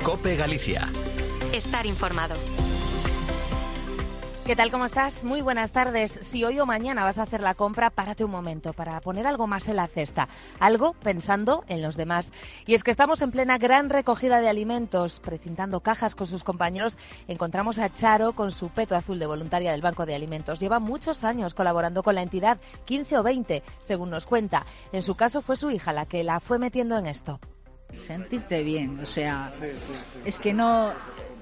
COPE Galicia. Estar informado. ¿Qué tal? ¿Cómo estás? Muy buenas tardes. Si hoy o mañana vas a hacer la compra, párate un momento para poner algo más en la cesta. Algo pensando en los demás. Y es que estamos en plena gran recogida de alimentos. Precintando cajas con sus compañeros, encontramos a Charo con su peto azul de voluntaria del Banco de Alimentos. Lleva muchos años colaborando con la entidad, 15 o 20, según nos cuenta. En su caso fue su hija la que la fue metiendo en esto. Sentirte bien, o sea, es que no...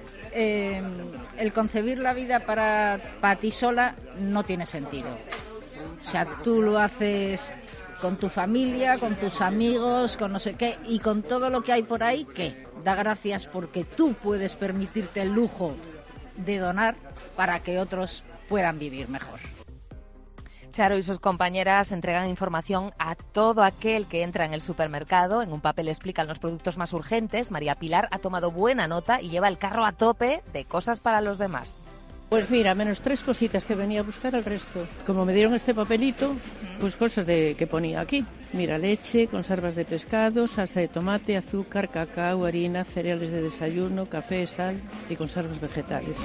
el concebir la vida para ti sola no tiene sentido. O sea, tú lo haces con tu familia, con tus amigos, con no sé qué, y con todo lo que hay por ahí, que da gracias porque tú puedes permitirte el lujo de donar para que otros puedan vivir mejor. Charo y sus compañeras entregan información a todo aquel que entra en el supermercado. En un papel explican los productos más urgentes. María Pilar ha tomado buena nota y lleva el carro a tope de cosas para los demás. Pues mira, menos 3 cositas que venía a buscar, el resto. Como me dieron este papelito, pues cosas que ponía aquí. Mira, leche, conservas de pescado, salsa de tomate, azúcar, cacao, harina, cereales de desayuno, café, sal y conservas vegetales.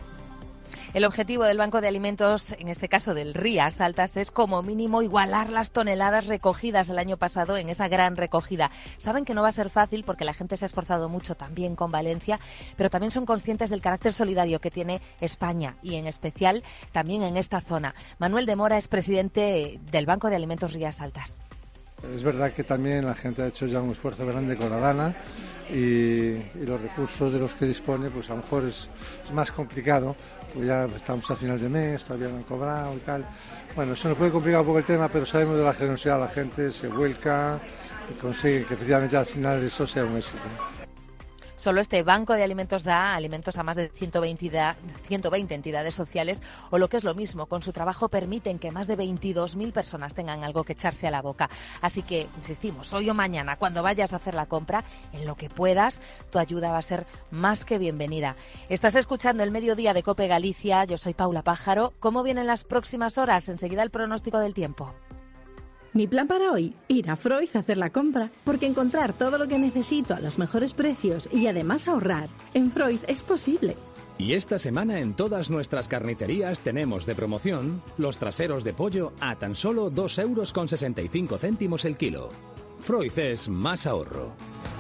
El objetivo del Banco de Alimentos, en este caso del Rías Altas, es como mínimo igualar las toneladas recogidas el año pasado en esa gran recogida. Saben que no va a ser fácil porque la gente se ha esforzado mucho también con Valencia, pero también son conscientes del carácter solidario que tiene España y en especial también en esta zona. Manuel de Mora es presidente del Banco de Alimentos Rías Altas. Es verdad que también la gente ha hecho ya un esfuerzo grande con la Dana y los recursos de los que dispone, pues a lo mejor es más complicado, pues ya estamos a final de mes, todavía no han cobrado y tal. Bueno, eso nos puede complicar un poco el tema, pero sabemos de la generosidad de la gente, se vuelca y consigue que efectivamente al final eso sea un éxito. Solo este Banco de Alimentos da alimentos a más de 120 entidades sociales, o lo que es lo mismo, con su trabajo permiten que más de 22.000 personas tengan algo que echarse a la boca. Así que, insistimos, hoy o mañana, cuando vayas a hacer la compra, en lo que puedas, tu ayuda va a ser más que bienvenida. Estás escuchando el Mediodía de COPE Galicia, yo soy Paula Pájaro. ¿Cómo vienen las próximas horas? Enseguida el pronóstico del tiempo. Mi plan para hoy, ir a Freud a hacer la compra, porque encontrar todo lo que necesito a los mejores precios y además ahorrar, en Freud es posible. Y esta semana en todas nuestras carnicerías tenemos de promoción los traseros de pollo a tan solo 2,65 € el kilo. Freud es más ahorro.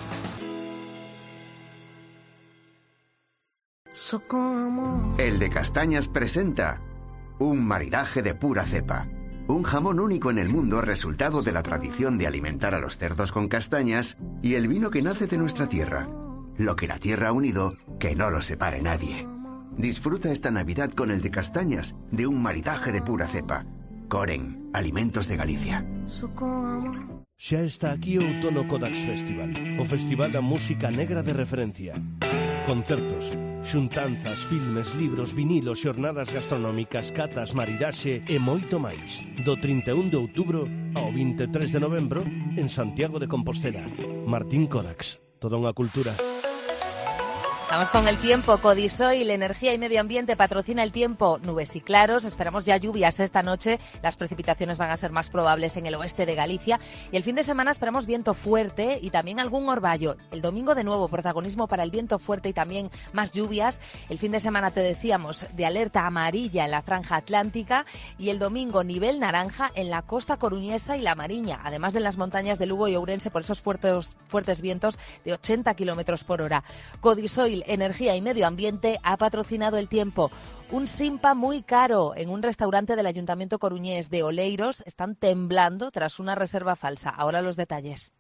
El de Castañas presenta un maridaje de pura cepa. Un jamón único en el mundo, resultado de la tradición de alimentar a los cerdos con castañas y el vino que nace de nuestra tierra. Lo que la tierra ha unido, que no lo separe nadie. Disfruta esta Navidad con el de Castañas, de un maridaje de pura cepa. Coren, Alimentos de Galicia. Xa está aquí o Outono Codax Festival, o festival da música negra de referencia. Concertos, xuntanzas, filmes, libros, vinilos, xornadas gastronómicas, catas, maridaxe e moito máis. Do 31 de outubro ao 23 de novembro en Santiago de Compostela. Martín Codax, toda unha cultura. Vamos con el tiempo. Codisoil, Energía y Medio Ambiente patrocina el tiempo. Nubes y claros, esperamos ya lluvias esta noche. Las precipitaciones van a ser más probables en el oeste de Galicia. Y el fin de semana esperamos viento fuerte y también algún orvallo. El domingo de nuevo protagonismo para el viento fuerte y también más lluvias. El fin de semana, te decíamos, de alerta amarilla en la franja atlántica. Y el domingo nivel naranja en la costa coruñesa y la Mariña. Además de las montañas de Lugo y Ourense por esos fuertes vientos de 80 km por hora. Codisoil, Energía y Medio Ambiente ha patrocinado el tiempo. Un simpa muy caro en un restaurante del Ayuntamiento coruñés de Oleiros. Están temblando tras una reserva falsa. Ahora los detalles.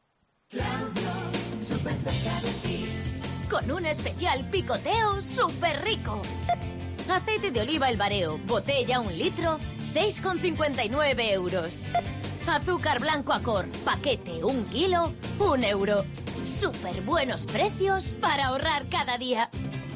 Con un especial picoteo súper rico. Aceite de oliva El Bareo, botella 1 litro, 6,59 €. Azúcar blanco Acor, paquete 1 kilo, 1 €. Súper buenos precios para ahorrar cada día.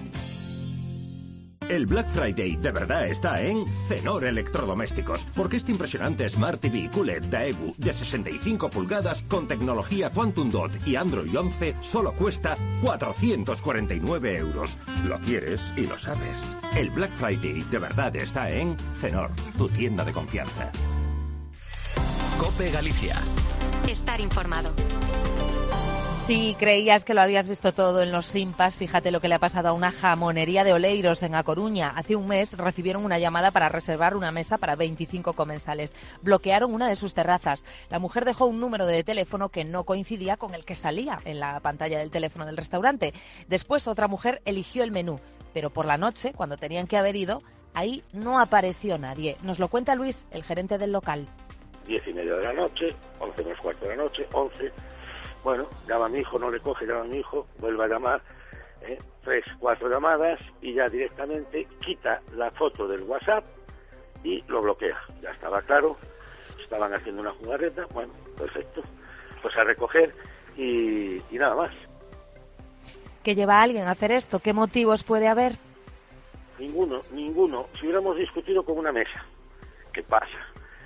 El Black Friday de verdad está en Cenor Electrodomésticos, porque este impresionante Smart TV QLED Daewoo de 65 pulgadas con tecnología Quantum Dot y Android 11 solo cuesta 449 €. Lo quieres y lo sabes. El Black Friday de verdad está en Cenor, tu tienda de confianza. COPE Galicia. Estar informado. Si creías que lo habías visto todo en los Simpas, fíjate lo que le ha pasado a una jamonería de Oleiros en A Coruña. Hace un mes recibieron una llamada para reservar una mesa para 25 comensales. Bloquearon una de sus terrazas. La mujer dejó un número de teléfono que no coincidía con el que salía en la pantalla del teléfono del restaurante. Después otra mujer eligió el menú, pero por la noche, cuando tenían que haber ido, ahí no apareció nadie. Nos lo cuenta Luis, el gerente del local. 10:30 de la noche, 11 menos cuarto de la noche, 11... Bueno, llama a mi hijo, no le coge, llama a mi hijo, vuelve a llamar, 3, 4 llamadas y ya directamente quita la foto del WhatsApp y lo bloquea. Ya estaba claro, estaban haciendo una jugarreta, bueno, perfecto. Pues a recoger y nada más. ¿Qué lleva a alguien a hacer esto? ¿Qué motivos puede haber? Ninguno. Si hubiéramos discutido con una mesa, ¿qué pasa?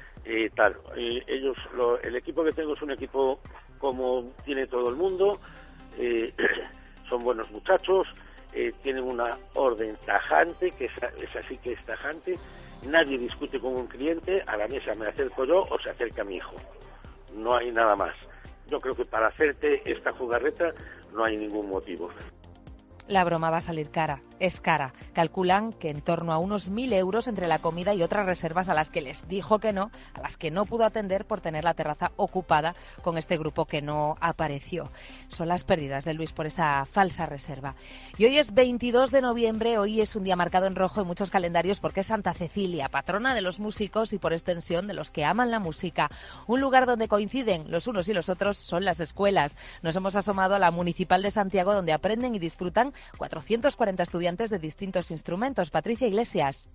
El equipo que tengo es un equipo como tiene todo el mundo, son buenos muchachos, tienen una orden tajante, que es así que es tajante, nadie discute con un cliente, a la mesa me acerco yo o se acerca mi hijo, no hay nada más. Yo creo que para hacerte esta jugarreta no hay ningún motivo. La broma va a salir cara, es cara. Calculan que en torno a unos 1.000 euros entre la comida y otras reservas a las que les dijo que no, a las que no pudo atender por tener la terraza ocupada con este grupo que no apareció. Son las pérdidas de Luis por esa falsa reserva. Y hoy es 22 de noviembre, hoy es un día marcado en rojo en muchos calendarios porque es Santa Cecilia, patrona de los músicos y por extensión de los que aman la música. Un lugar donde coinciden los unos y los otros son las escuelas. Nos hemos asomado a la Municipal de Santiago donde aprenden y disfrutan 440 estudiantes de distintos instrumentos. Patricia Iglesias.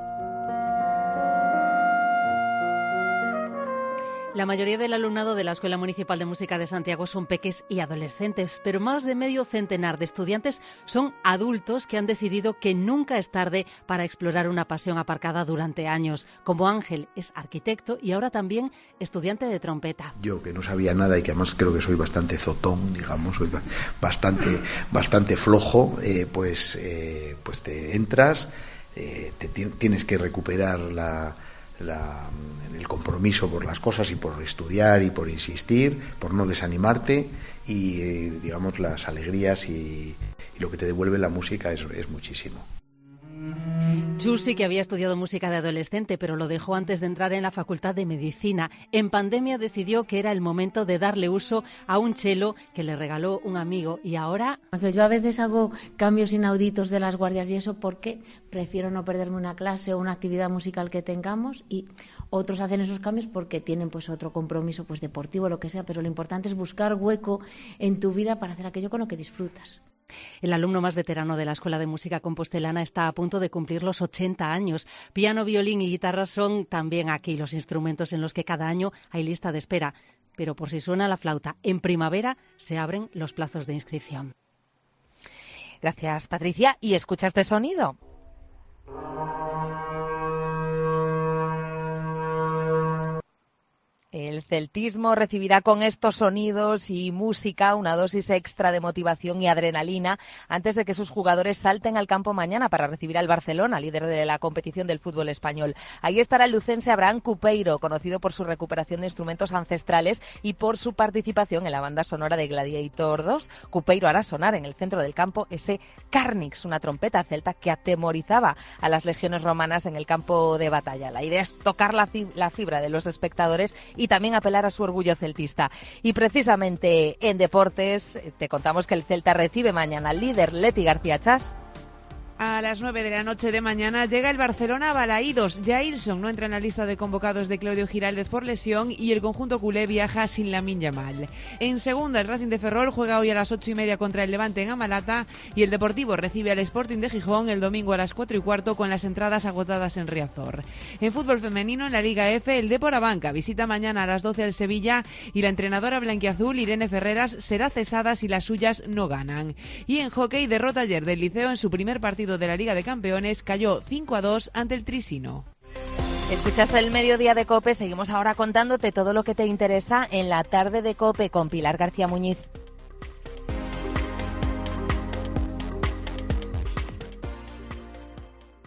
La mayoría del alumnado de la Escuela Municipal de Música de Santiago son peques y adolescentes, pero más de medio centenar de estudiantes son adultos que han decidido que nunca es tarde para explorar una pasión aparcada durante años. Como Ángel es arquitecto y ahora también estudiante de trompeta. Yo que no sabía nada y que además creo que soy bastante zotón, digamos, soy bastante flojo, pues te entras, tienes que recuperar el compromiso por las cosas y por estudiar y por insistir, por no desanimarte y digamos las alegrías y lo que te devuelve la música es muchísimo. Chusi, que había estudiado música de adolescente, pero lo dejó antes de entrar en la Facultad de Medicina. En pandemia decidió que era el momento de darle uso a un cello que le regaló un amigo y ahora... Yo a veces hago cambios inauditos de las guardias y eso porque prefiero no perderme una clase o una actividad musical que tengamos y otros hacen esos cambios porque tienen pues otro compromiso pues deportivo o lo que sea, pero lo importante es buscar hueco en tu vida para hacer aquello con lo que disfrutas. El alumno más veterano de la Escuela de Música Compostelana está a punto de cumplir los 80 años. Piano, violín y guitarra son también aquí los instrumentos en los que cada año hay lista de espera. Pero por si suena la flauta, en primavera se abren los plazos de inscripción. Gracias, Patricia. ¿Y escucha este sonido? El celtismo recibirá con estos sonidos y música una dosis extra de motivación y adrenalina antes de que sus jugadores salten al campo mañana para recibir al Barcelona, líder de la competición del fútbol español. Ahí estará el lucense Abraham Cupeiro, conocido por su recuperación de instrumentos ancestrales y por su participación en la banda sonora de Gladiator 2. Cupeiro hará sonar en el centro del campo ese Carnix, una trompeta celta que atemorizaba a las legiones romanas en el campo de batalla. La idea es tocar la fibra de los espectadores y también apelar a su orgullo celtista. Y precisamente en deportes te contamos que el Celta recibe mañana al líder Leti García Chas. A las 9 de la noche de mañana llega el Barcelona a Balaídos. Jailson no entra en la lista de convocados de Claudio Giraldez por lesión y el conjunto culé viaja sin Lamine Yamal. En segunda, el Racing de Ferrol juega hoy a las 8:30 contra el Levante en Amalata y el Deportivo recibe al Sporting de Gijón el domingo a las 4:15 con las entradas agotadas en Riazor. En fútbol femenino, en la Liga F, el Depor Abanca visita mañana a las 12 al Sevilla y la entrenadora blanquiazul Irene Ferreras será cesada si las suyas no ganan. Y en hockey, derrota ayer del Liceo en su primer partido de la Liga de Campeones, cayó 5-2 ante el Trisino. Escuchas el Mediodía de COPE, seguimos ahora contándote todo lo que te interesa en la tarde de COPE con Pilar García Muñiz.